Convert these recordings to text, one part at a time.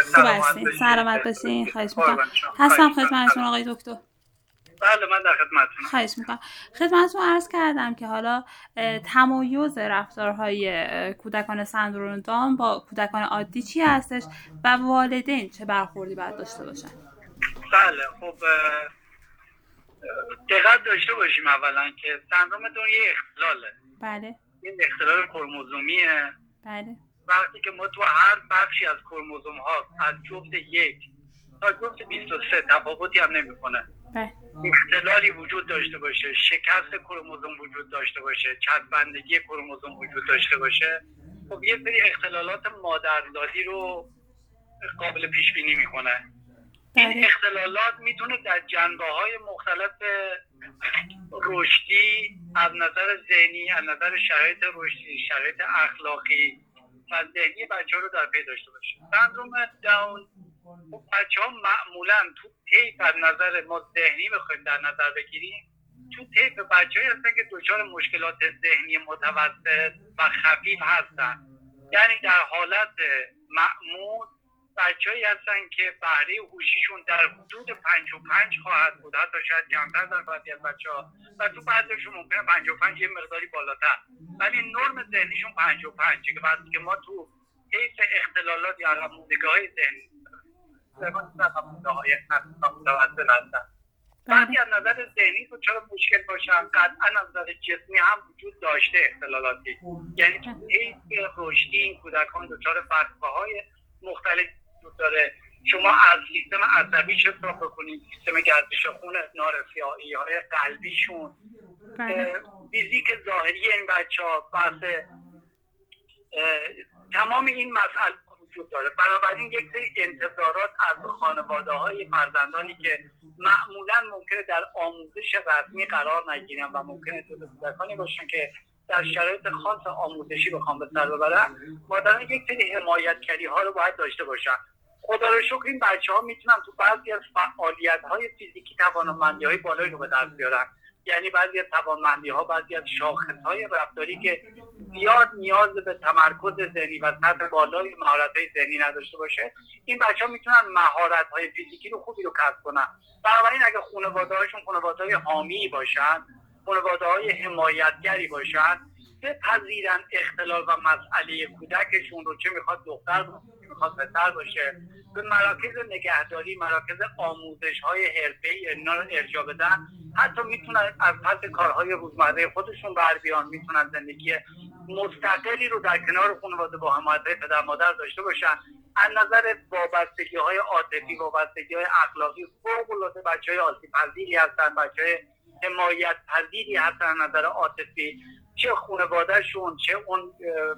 خوب هستین؟ سلامت باشین. خواهش میکنم. هستم خدمتتون آقای دکتر. بله من در خدمتتونم. خواهش میکنم. خدمتتون عرض کردم که حالا تمایز رفتارهای کودکان سندروم داون با کودکان عادی چی هستش و والدین چه برخوردی باید داشته باشن؟ بله خب دقت داشته باشیم اولا که سندروم داون یه اختلاله. بله. این اختلال کرموزومیه. بله. وقتی که ما تو هر بخشی از کرموزوم ها از جفت 1 تا جفت 23 تفاوتی هم نمیکنه. بله. اختلالی وجود داشته باشه، شکست کروموزوم وجود داشته باشه، چسبندگی کروموزوم وجود داشته باشه، خب یه سری اختلالات مادرزادی رو قابل پیش بینی میکنه. این اختلالات میتونه در جنبه‌های مختلف رشدی، از نظر ذهنی، از نظر شرایط رشدی، شرایط اخلاقی و ذهنی بچه‌ها رو در پی داشته باشه. سندروم داون بچه‌ها معمولاً تو طیف از نظر ما ذهنی بخوایم در نظر بگیریم، تو طیف بچه‌هایی هستن که دچار مشکلات ذهنی متوسط و خفیف هستن. یعنی در حالت معمول بچه‌هایی هستن که بهره هوشیشون در حدود 55 خواهد بود، حتی شاید کمتر در بعضی از بچه‌ها، و تو بعضیشون ممکنه 55 یه مقداری بالاتر، ولی نرم ذهنیشون 55 که وقتی که ما تو طیف اختلالات یا علامت‌های ذهنی وقتی از نظر ذهنی تو چرا مشکل باشن، قطعا از نظر جسمی هم وجود داشته اختلالاتی. یعنی تو طیف رشدی این کودکان دچار فرق‌های مختلف وجود داره. شما از سیستم عصبی چه حساب بکنید، سیستم گردش خون، نارسایی‌های قلبیشون، فیزیک ظاهری این بچه‌ها، بحث تمام این مسائل وجود داره. بنابراین یک سری انتظارات از خانواده‌های فرزندانی که معمولاً ممکنه در آموزش رسمی قرار نگیرن و ممکنه کودکانی باشن که در شرایط خاص آموزشی بخوام به سر ببرن، مادران یک سری حمایتگری‌ها رو باید داشته باشن. خدا رو شکر این بچه‌ها میتونن تو بعضی از فعالیت‌های فیزیکی توانمندی‌های بالایی رو به دست بیارن. یعنی بعضی از توانمندی‌ها، بعضی از شاخص‌های رفتاری که زیاد نیاز به تمرکز ذهنی و سطح بالای مهارت‌های ذهنی نداشته باشه، این بچه‌ها میتونن مهارت‌های فیزیکی رو خوبی رو کسب کنن. بنابراین اگه خانواده‌هاشون خانواده‌های حامی باشن، خانواده‌های حمایتگری باشن، بپذیرن اختلال و مسئله کودکشون رو، چه میخواد دختر باشه چه میخواد پسر باشه، به مراکز نگهداری، مراکز آموزش‌های حرفه‌ای اینا رو ارجاع بدن. حتی میتونن از پس کارهای روزمره خودشون بر بیان، میتونن زندگی مستقلی رو در کنار خانواده با حمایت پدر مادر داشته باشن. از نظر وابستگی‌های عاطفی، وابستگی‌های اخلاقی، فوق‌العاده بچه‌های آسیب‌پذیری هستن، بچه‌های حمایت‌پذیری هستن از نظر عاطفی، چه خانواده‌شون چه اون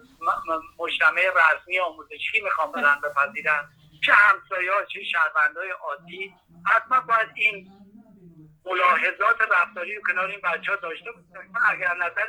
مجتمع رسمی آموزشی میخوام برن بپذیرن، چه همسایه‌ها چه شهروندای عادی. حتما باید این ملاحظات رفتاری رو کنار این بچه‌ها داشته باشن. اگر از نظر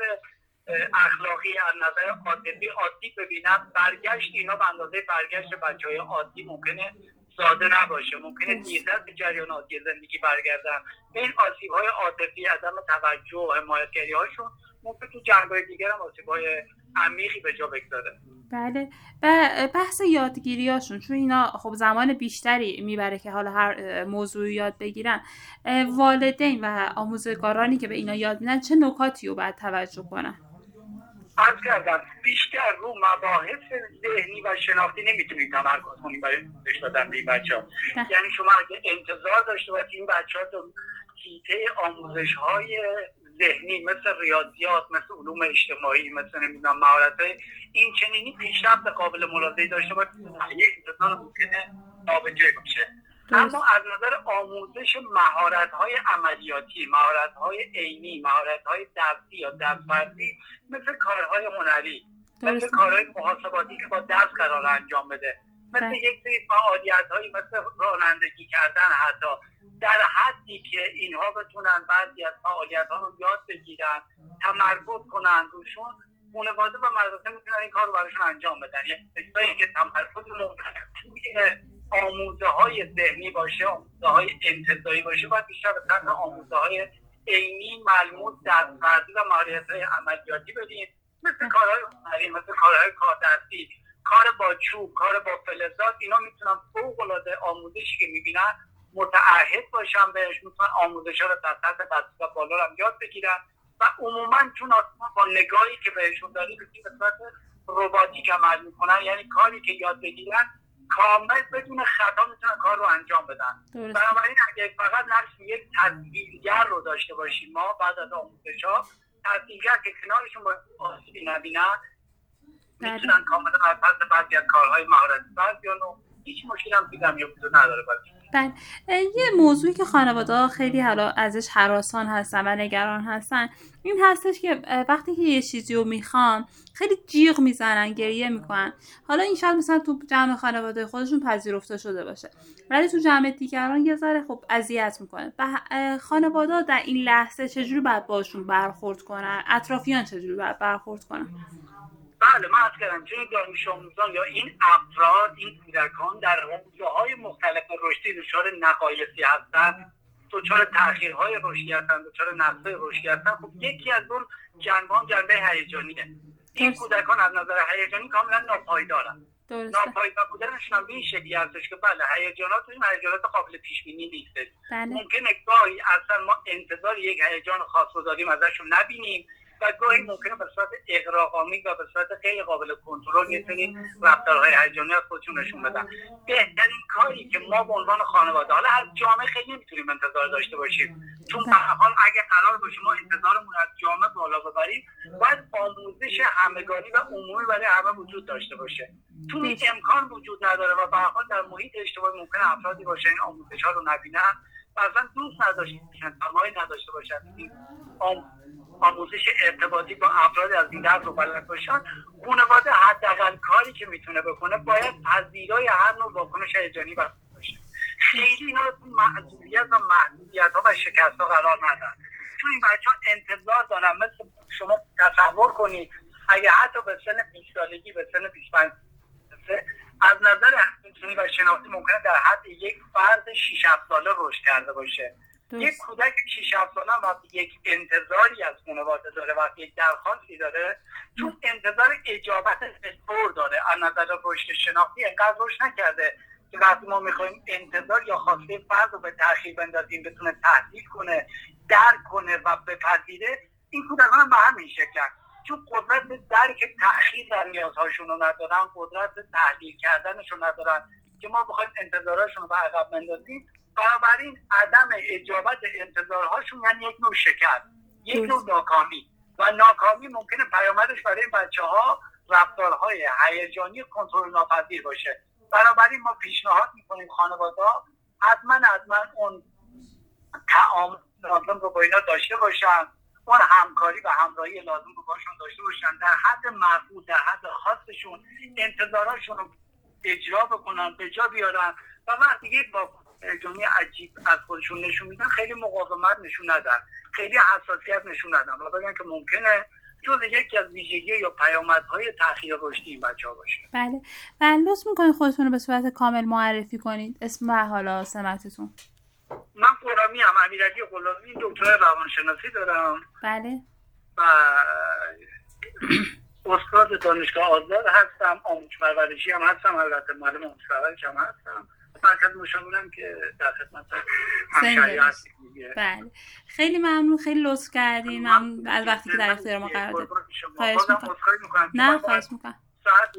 اخلاقی، از نظر عاطفی عادی ببینن، برگشت اینا به اندازه برگشت بچه‌های عادی ممکنه ساده نباشه، ممکنه دیرتر به جریان عادی زندگی برگردن. این آسیب‌های عاطفی، عدم توجه و حمایتگری‌هاشون ممکن تو جنبه‌های دیگر هم آسیب‌های عمیقی به جا بگذاره. بله. و بحث یادگیریاشون، چون اینا خب زمان بیشتری میبره که حالا هر موضوعی یاد بگیرن، والدین و آموزگارانی که به اینا یاد میدن چه نکاتی رو باید توجه کنن؟ عرض کردم بیشتر رو مباحث ذهنی و شناختی نمیتونید تمرکز کنید برای آموزش دادن به این بچه‌ها. یعنی شما اگه انتظار داشته باشید این بچه‌ها تو حیطه آموزش‌های ذهنی مثل ریاضیات، مثل علوم اجتماعی، مثل نمیدونم مهارت‌های این چنینی پیشرفت قابل ملاحظه‌ای داشته باشه، یه انتظار ممکنه نابجا باشه. اما از نظر آموزش مهارت‌های عملیاتی، مهارت‌های عینی، مهارت‌های دستی یا دست‌ورزی، مثل کارهای هنری، مثل کارهای محاسباتی که با دست قرار انجام بده، مثل یک سری فعالیت‌هایی مثل رانندگی کردن، حتی در حدی که اینها بتونن بعضی از فعالیت‌ها رو یاد بگیرن، تمرکز کنن روشون، خانواده و مدرسه میتونن این کار رو براشون انجام بدن. یعنی که تمرکز آموزه‌های ذهنی باشه، آموزه‌های انتزاعی باشه، باید بیشتر به سمت آموزه‌های عینی، ملموس، دست‌ورزی و مهارت‌های عملیاتی بدیم، مثل کارهای هنری، مثل کارهای کاردستی، کار با چوب، کار با فلزات، اینا میتونن فوق‌العاده آموزشی که میبینن متعهد باشن بهش، میتونن آموزش‌ها رو در سطح بسیار بالا هم یاد بگیرن و عموما چون با نگاهی که بهشون داریم به صورت رباتیک عمل میکنن، یعنی کاری که یاد بگیرن کامل بدون خطا میتونن کار رو انجام بدن. بنابراین اگه فقط نقش یک تدبیرگر رو داشته باشیم ما بعد از آموزش‌ها، تدبیرگر که کنارشون با آسیبی نبینن میتونن کاملا از پس بعضی از کارهای مهارتی بیان و هیچ مشکلی هم دیدم یا وجود نداره. بله، یه موضوعی که خانواده‌ها خیلی حالا ازش هراسان هستن و نگران هستن این هستش که وقتی که یه چیزی رو میخوان خیلی جیغ میزنن، گریه میکنن. حالا این شاید مثلا تو جمع خانواده خودشون پذیرفته شده باشه، ولی تو جمع دیگران یه ذره خب اذیت میکنه. و خانواده‌ها در این لحظه چجوری باید باشون برخورد کنن؟ اطرافیان چجوری باید برخورد کنن؟ بله، من از کردم چون دانش آموزان یا این افراد، این کودکان در حوزه‌های مختلف رشدی دچار نقایصی هستن، دچار تأخیرهای رشدی هستن، دچار نقص‌های رشدی هستن. خب یکی از اون جنبه هیجانیه. این کودکان از نظر هیجانی کاملا ناپایدارن. ناپایدار بودنشون هم به این شکلی هستش که بله هیجاناتشون هیجانات قابل پیش بینی نیست. ممکنه گاهی اصلا ما انتظار یک هیجان خاص رو داریم ازشون نبینیم و گاهی ممکنه به صورت اغراق‌آمیز و به صورت غیر قابل کنترل یه سری رفتارهای هیجانی از خودشون نشون بدن. بهترین کاری که ما به عنوان خانواده حالا از جامعه خیلی نمیتونیم انتظار داشته باشیم، چون به هر حال اگه قرار باشه ما انتظارمون از جامعه بالا ببریم باید آموزش همگانی و عمومی برای همه وجود داشته باشه. چون این امکان وجود نداره و به هر حال در محیط اجتماعی ممکنه افرادی باشن این آموزش‌ها رو نبینن و اصلا دوست نداشته باشن، تمایل نداشته باشن آموزش ارتباطی با افراد از این دست رو بلد باشن. خانواده حداقل کاری که میتونه بکنه باید پذیرای هر نوع واکنش هیجانی باشه. خیلی اینا رو تو معذوریت و محدودیت‌ها و شکست‌ها قرار ندن، چون این بچه‌ها انتظار دارن. مثل شما تصور کنید اگه حتی به سن 20 سالگی به سن 25 از نظر انسانی و شناختی ممکنه در حد یک فرد 6-7 ساله رشد کرده باشه. یک کودک 6-7 ساله وقتی یک انتظاری از خانواده داره، وقتی یک درخواستی داره، چون انتظار اجابت فور داره، از نظر رشد شناختی انقدر رشد نکرده که وقتی ما میخوایم انتظار یا خواسته فرد رو به تأخیر بندازیم بتونه تحلیل کنه، درک کنه و بپذیره، این کودکان هم به همین شکل چون قدرت درک تأخیر در نیازهاشون رو ندارن، قدرت تحلیل کردنشون ندارن که ما بخوایم انتظارهاشون رو به عقب بندازیم. بنابراین عدم اجابت انتظارهاشون یعنی یک نوع شکست، یک نوع ناکامی و ناکامی ممکنه پیامدش برای بچه‌ها رفتارهای هیجانی کنترل ناپذیر باشه. بنابراین ما پیشنهاد میکنیم خانواده‌ها حتما اون تعامل لازم رو با اینا داشته باشن، اون همکاری و همراهی لازم رو باشون داشته باشن، در حد معقول در حد خاصشون انتظارهاشون رو اجرا بکنن، به جا بیارن و وقتی که با هیجانی عجیب از خودشون نشون میدن خیلی مقاومت نشون ندن، خیلی حساسیت نشون ندن و بگن که ممکنه جز یکی از ویژگی یا پیامدهای تأخیر رشدی این بچه‌ها باشه. بله. لطف می‌کنید خودتون رو به صورت کامل معرفی کنید، اسم و حالا سمتتون. من غلامی ام، امیرعلی غلامی، دکترای روانشناسی دارم. بله. و استاد دانشگاه آزاد هستم، آموزش پرورشی هم هستم، البته معلم آموزش پرورش هم هستم. مرکز مشاورم که در خدمت همشهری هستیم. بله. خیلی ممنون، خیلی لطف کردین. ممنون از وقتی که در اختیار ما قرار دادید. خواهش می‌کنم. نه خواهش می‌کنم.